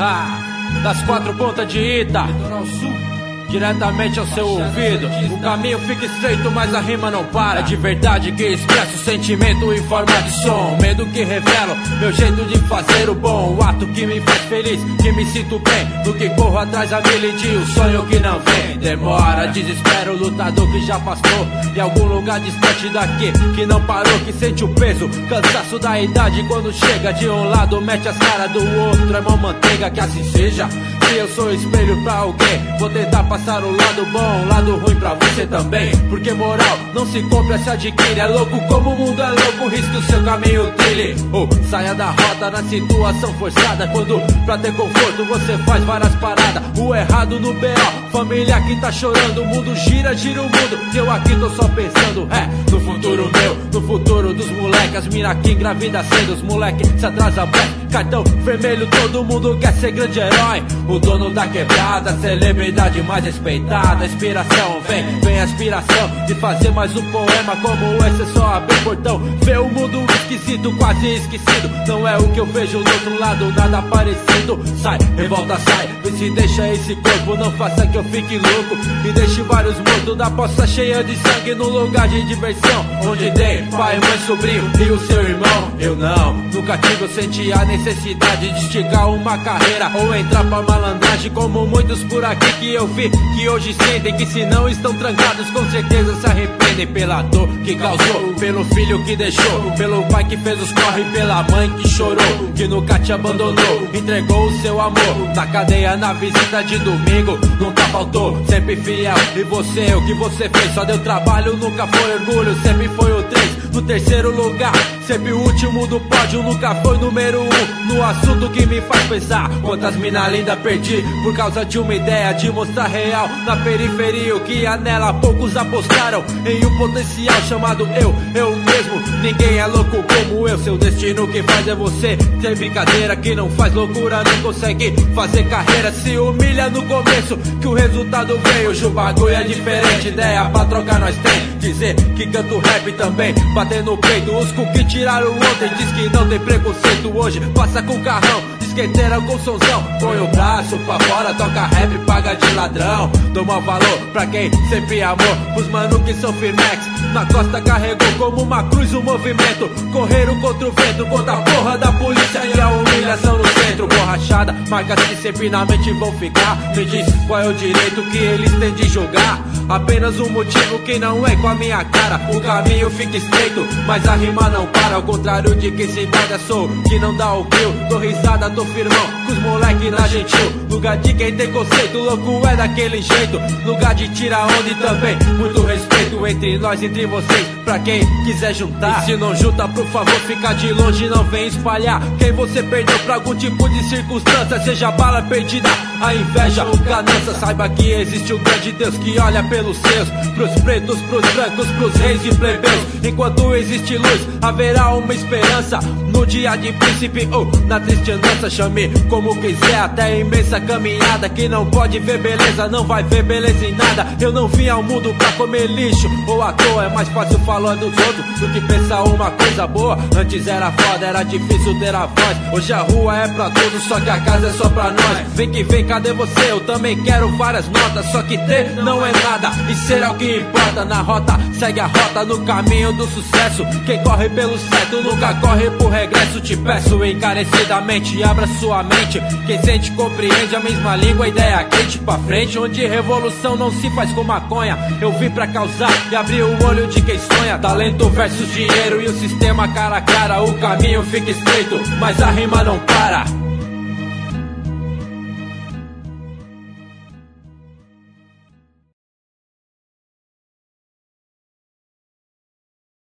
Das quatro pontas de Ita, diretamente ao seu ouvido. O caminho fica estreito, mas a rima não para. É de verdade que expresso o sentimento em forma de som. Medo que revelo meu jeito de fazer o bom. O ato que me faz feliz, que me sinto bem. Do que corro atrás a milidinho, o sonho que não vem. Demora, desespero, lutador que já passou em algum lugar distante daqui, que não parou, que sente o peso, cansaço da idade. Quando chega de um lado, mete as caras do outro. É mão manteiga, que assim seja. Se eu sou espelho pra alguém, vou tentar passar o lado bom, o lado ruim pra você também. Porque moral não se compra, se adquire. É louco como o mundo é louco, risque o seu caminho trilhe. Ou saia da rota na situação forçada, quando pra ter conforto você faz várias paradas. O errado no B.O., família que tá chorando. O mundo gira, gira o mundo, e eu aqui tô só pensando no futuro meu, no futuro dos moleques. As mina que engravida cedo, os moleque se atrasa black. Cartão vermelho, todo mundo quer ser grande herói. O dono da quebrada, celebridade mais respeitada. Inspiração, vem a aspiração de fazer mais um poema como esse. É só abrir o portão, ver o mundo esquisito, quase esquecido. Não é o que eu vejo do outro lado, nada parecido. Sai, revolta, sai, vê se deixa esse corpo. Não faça que eu fique louco e deixe vários mortos da poça cheia de sangue no lugar de diversão, onde tem pai, mãe, sobrinho e o seu irmão. Eu não, nunca tive, eu senti a necessidade de esticar uma carreira ou entrar pra malandragem como muitos por aqui que eu vi, que hoje sentem que se não estão trancados com certeza se arrependem pela dor que causou, pelo filho que deixou, pelo pai que fez os corre, pela mãe que chorou, que nunca te abandonou, entregou o seu amor na cadeia, na visita de domingo, nunca faltou, sempre fiel. E você, o que você fez? Só deu trabalho, nunca foi orgulho, sempre foi o 3 no terceiro lugar, sempre o último do pódio, nunca foi número 1 no assunto que me faz pensar. Quantas mina linda perdi por causa de uma ideia de mostrar real na periferia o que há nela. Poucos apostaram em um potencial chamado eu mesmo. Ninguém é louco como eu, seu destino que faz é você. Tem brincadeira que não faz loucura, não consegue fazer carreira. Se humilha no começo que o resultado veio. Hoje o bagulho é diferente, ideia pra trocar nós tem. Dizer que canto rap também, bater no peito. Os que tiraram ontem diz que não tem preconceito. Hoje passa com carrão, esquenteira com sonzão. Põe o braço pra fora, toca rap, paga de ladrão. Dou mau valor pra quem sempre amou, os mano que são firmex. Na costa carregou como uma cruz o movimento. Correram contra o vento, contra a porra da polícia e a humilhação no centro. Borrachada, marcas que sempre na mente vão ficar. Me diz qual é o direito que eles têm de julgar. Apenas um motivo que não é com a minha cara. O caminho fica estreito, mas a rima não para. Ao contrário de quem se indaga, sou que não dá o frio. Dou risada, tô firmão, com os moleque na gentil. Lugar de quem tem conceito, louco é daquele jeito. Lugar de tira onda e também muito respeito entre nós, entre vocês, pra quem quiser juntar. E se não junta, por favor, fica de longe, não vem espalhar. Quem você perdeu pra algum tipo de circunstância, seja bala perdida, a inveja, ganância. Saiba que existe um grande Deus que olha pelos seus, pros pretos, pros brancos, pros reis e plebeus. Enquanto existe luz, haverá uma esperança. No dia de príncipe ou na triste andança, chame como quiser, até a imensa caminhada. Que não pode ver beleza, não vai ver beleza em nada. Eu não vim ao mundo pra comer lixo ou à toa. É mais fácil falar dos outros do que pensar uma coisa boa. Antes era foda, era difícil ter a voz. Hoje a rua é pra todos, só que a casa é só pra nós. Vem que vem, cadê você? Eu também quero várias notas, só que ter não é nada e ser é o que importa. Na rota, segue a rota no caminho do sucesso. Quem corre pelo certo nunca corre por regresso. Te peço encarecidamente, abra sua mente. Quem sente compreende a mesma língua, ideia quente pra frente. Onde revolução não se faz com maconha. Eu vim pra causar e abrir o olho de quem sonha. Talento versus dinheiro e o sistema cara a cara. O caminho fica estreito, mas a rima não para.